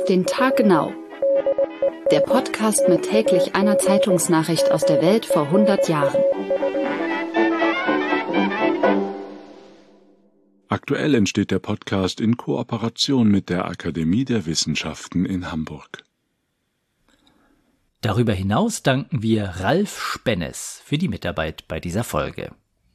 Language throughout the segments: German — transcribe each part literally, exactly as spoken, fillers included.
den Tag genau. Der Podcast mit täglich einer Zeitungsnachricht aus der Welt vor hundert Jahren. Aktuell entsteht der Podcast in Kooperation mit der Akademie der Wissenschaften in Hamburg. Darüber hinaus danken wir Ralf Spennes für die Mitarbeit bei dieser Folge.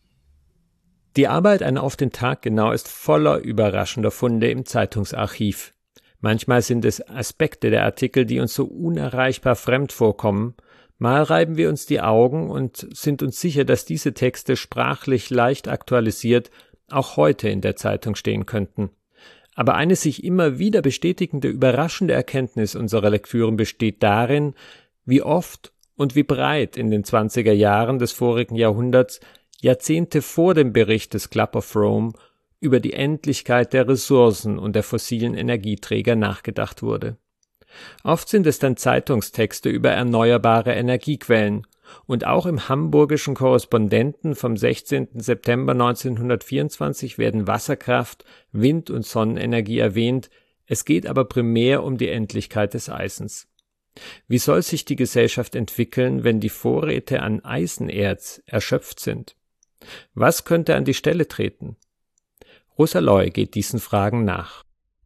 Die Arbeit an Auf den Tag genau ist voller überraschender Funde im Zeitungsarchiv. Manchmal sind es Aspekte der Artikel, die uns so unerreichbar fremd vorkommen. Mal reiben wir uns die Augen und sind uns sicher, dass diese Texte sprachlich leicht aktualisiert auch heute in der Zeitung stehen könnten. Aber eine sich immer wieder bestätigende, überraschende Erkenntnis unserer Lektüren besteht darin, wie oft und wie breit in den zwanziger Jahren des vorigen Jahrhunderts, Jahrzehnte vor dem Bericht des Club of Rome, über die Endlichkeit der Ressourcen und der fossilen Energieträger nachgedacht wurde. Oft sind es dann Zeitungstexte über erneuerbare Energiequellen, und auch im hamburgischen Korrespondenten vom sechzehnten September neunzehnhundertvierundzwanzig werden Wasserkraft, Wind- und Sonnenenergie erwähnt, es geht aber primär um die Endlichkeit des Eisens. Wie soll sich die Gesellschaft entwickeln, wenn die Vorräte an Eisenerz erschöpft sind? Was könnte an die Stelle treten? Rosa Loy geht diesen Fragen nach.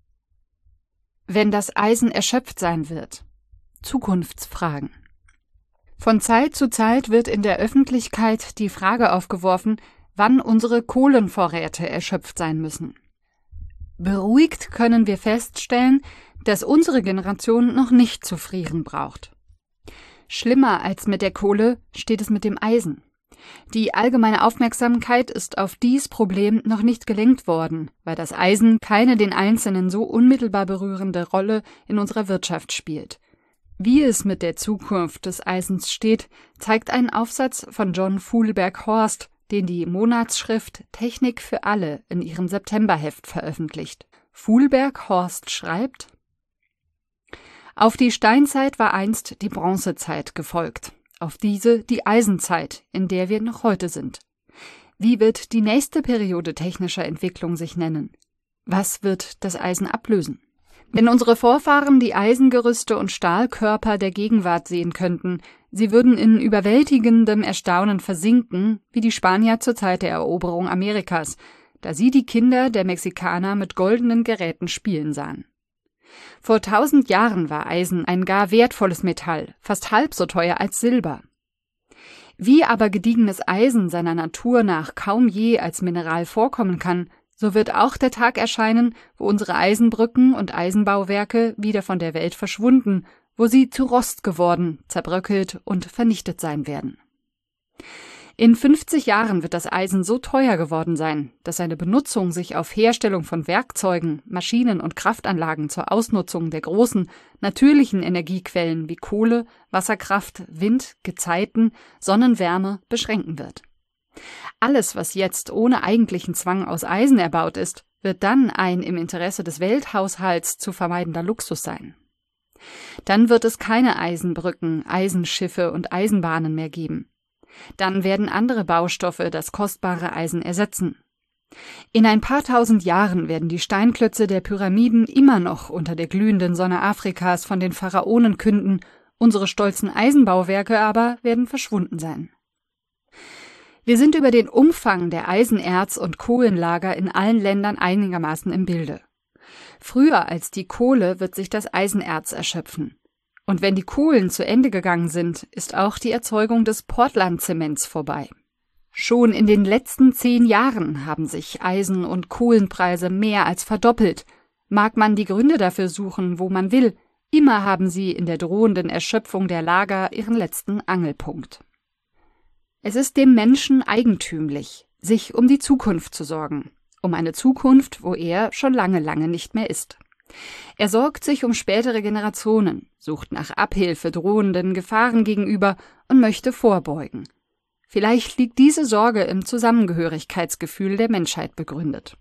Wenn das Eisen erschöpft sein wird. Zukunftsfragen. Von Zeit zu Zeit wird in der Öffentlichkeit die Frage aufgeworfen, wann unsere Kohlenvorräte erschöpft sein müssen. Beruhigt können wir feststellen, dass unsere Generation noch nicht zu frieren braucht. Schlimmer als mit der Kohle steht es mit dem Eisen. Die allgemeine Aufmerksamkeit ist auf dies Problem noch nicht gelenkt worden, weil das Eisen keine den Einzelnen so unmittelbar berührende Rolle in unserer Wirtschaft spielt. Wie es mit der Zukunft des Eisens steht, zeigt ein Aufsatz von John Fulberg-Horst, den die Monatsschrift Technik für alle in ihrem Septemberheft veröffentlicht. Fulberg-Horst schreibt: Auf die Steinzeit war einst die Bronzezeit gefolgt. Auf diese die Eisenzeit, in der wir noch heute sind. Wie wird die nächste Periode technischer Entwicklung sich nennen? Was wird das Eisen ablösen? Wenn unsere Vorfahren die Eisengerüste und Stahlkörper der Gegenwart sehen könnten, sie würden in überwältigendem Erstaunen versinken, wie die Spanier zur Zeit der Eroberung Amerikas, da sie die Kinder der Mexikaner mit goldenen Geräten spielen sahen. Vor tausend Jahren war Eisen ein gar wertvolles Metall, fast halb so teuer als Silber. Wie aber gediegenes Eisen seiner Natur nach kaum je als Mineral vorkommen kann, so wird auch der Tag erscheinen, wo unsere Eisenbrücken und Eisenbauwerke wieder von der Welt verschwunden, wo sie zu Rost geworden, zerbröckelt und vernichtet sein werden. In fünfzig Jahren wird das Eisen so teuer geworden sein, dass seine Benutzung sich auf Herstellung von Werkzeugen, Maschinen und Kraftanlagen zur Ausnutzung der großen, natürlichen Energiequellen wie Kohle, Wasserkraft, Wind, Gezeiten, Sonnenwärme beschränken wird. Alles, was jetzt ohne eigentlichen Zwang aus Eisen erbaut ist, wird dann ein im Interesse des Welthaushalts zu vermeidender Luxus sein. Dann wird es keine Eisenbrücken, Eisenschiffe und Eisenbahnen mehr geben. Dann werden andere Baustoffe das kostbare Eisen ersetzen. In ein paar tausend Jahren werden die Steinklötze der Pyramiden immer noch unter der glühenden Sonne Afrikas von den Pharaonen künden, unsere stolzen Eisenbauwerke aber werden verschwunden sein. Wir sind über den Umfang der Eisenerz- und Kohlenlager in allen Ländern einigermaßen im Bilde. Früher als die Kohle wird sich das Eisenerz erschöpfen. Und wenn die Kohlen zu Ende gegangen sind, ist auch die Erzeugung des Portlandzements vorbei. Schon in den letzten zehn Jahren haben sich Eisen- und Kohlenpreise mehr als verdoppelt. Mag man die Gründe dafür suchen, wo man will, immer haben sie in der drohenden Erschöpfung der Lager ihren letzten Angelpunkt. Es ist dem Menschen eigentümlich, sich um die Zukunft zu sorgen, um eine Zukunft, wo er schon lange, lange nicht mehr ist. Er sorgt sich um spätere Generationen, sucht nach Abhilfe drohenden Gefahren gegenüber und möchte vorbeugen. Vielleicht liegt diese Sorge im Zusammengehörigkeitsgefühl der Menschheit begründet.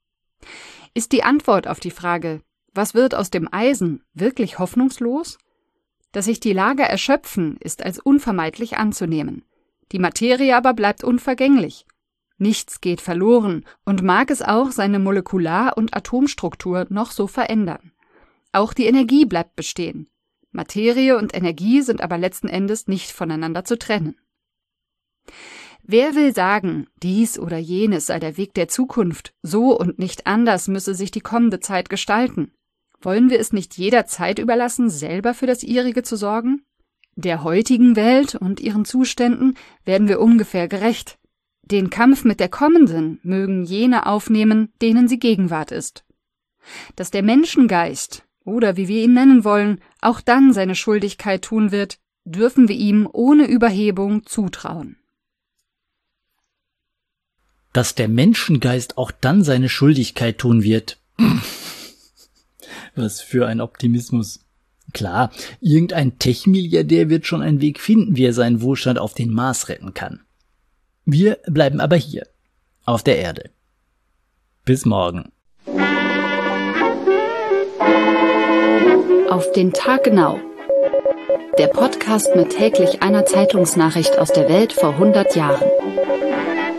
Ist die Antwort auf die Frage, was wird aus dem Eisen, wirklich hoffnungslos? Dass sich die Lager erschöpfen, ist als unvermeidlich anzunehmen. Die Materie aber bleibt unvergänglich. Nichts geht verloren und mag es auch seine Molekular- und Atomstruktur noch so verändern. Auch die Energie bleibt bestehen. Materie und Energie sind aber letzten Endes nicht voneinander zu trennen. Wer will sagen, dies oder jenes sei der Weg der Zukunft, so und nicht anders müsse sich die kommende Zeit gestalten? Wollen wir es nicht jederzeit überlassen, selber für das Ihrige zu sorgen? Der heutigen Welt und ihren Zuständen werden wir ungefähr gerecht. Den Kampf mit der kommenden mögen jene aufnehmen, denen sie Gegenwart ist. Dass der Menschengeist, oder wie wir ihn nennen wollen, auch dann seine Schuldigkeit tun wird, dürfen wir ihm ohne Überhebung zutrauen. Dass der Menschengeist auch dann seine Schuldigkeit tun wird. Was für ein Optimismus. Klar, irgendein Tech-Milliardär wird schon einen Weg finden, wie er seinen Wohlstand auf den Mars retten kann. Wir bleiben aber hier, auf der Erde. Bis morgen. Auf den Tag genau. Der Podcast mit täglich einer Zeitungsnachricht aus der Welt vor hundert Jahren.